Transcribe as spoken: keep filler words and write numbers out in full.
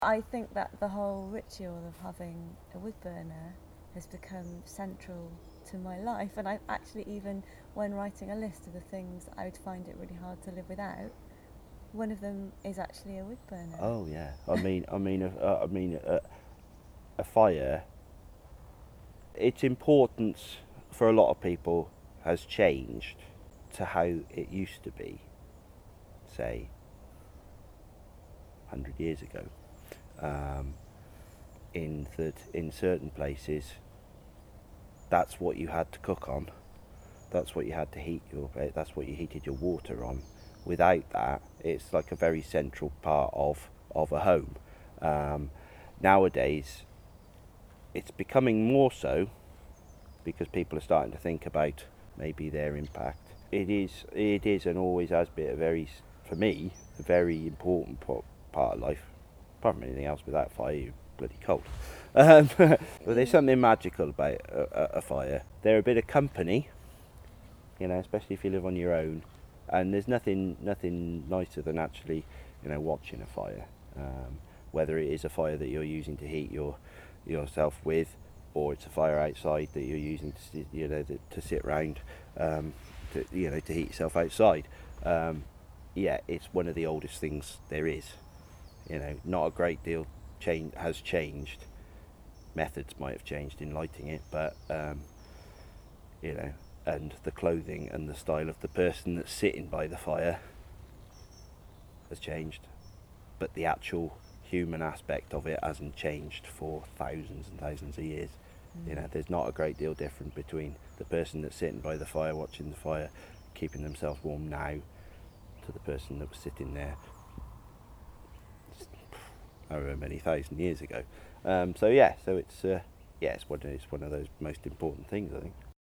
I think that the whole ritual of having a wood burner has become central to my life, and I actually, even when writing a list of the things I would find it really hard to live without, one of them is actually a wood burner. Oh yeah, I mean, I mean, uh, I mean, uh, a fire. Its importance for a lot of people has changed to how it used to be, say, one hundred years ago. Um, in that, in certain places, that's what you had to cook on. That's what you had to heat your. That's what you heated your water on. Without that, it's like a very central part of of a home. Um, nowadays, it's becoming more so because people are starting to think about maybe their impact. It is, it is, and always has been a very, for me, a very important part of life. Apart from anything else, without fire, you're bloody cold. Um, but there's something magical about a, a, a fire. They're a bit of company, you know, especially if you live on your own. And there's nothing, nothing nicer than actually, you know, watching a fire. Um, whether it is a fire that you're using to heat your yourself with, or it's a fire outside that you're using to, you know, to, to sit round, um, to, you know, to heat yourself outside. Um, yeah, it's one of the oldest things there is. You know, not a great deal change has changed. Methods might have changed in lighting it, but um, you know, and the clothing and the style of the person that's sitting by the fire has changed, but the actual human aspect of it hasn't changed for thousands and thousands of years. Mm. You know, there's not a great deal different between the person that's sitting by the fire, watching the fire, keeping themselves warm now, to the person that was sitting there however many thousand years ago. Um, so yeah, so it's uh, yeah, it's one, it's one of those most important things, I think.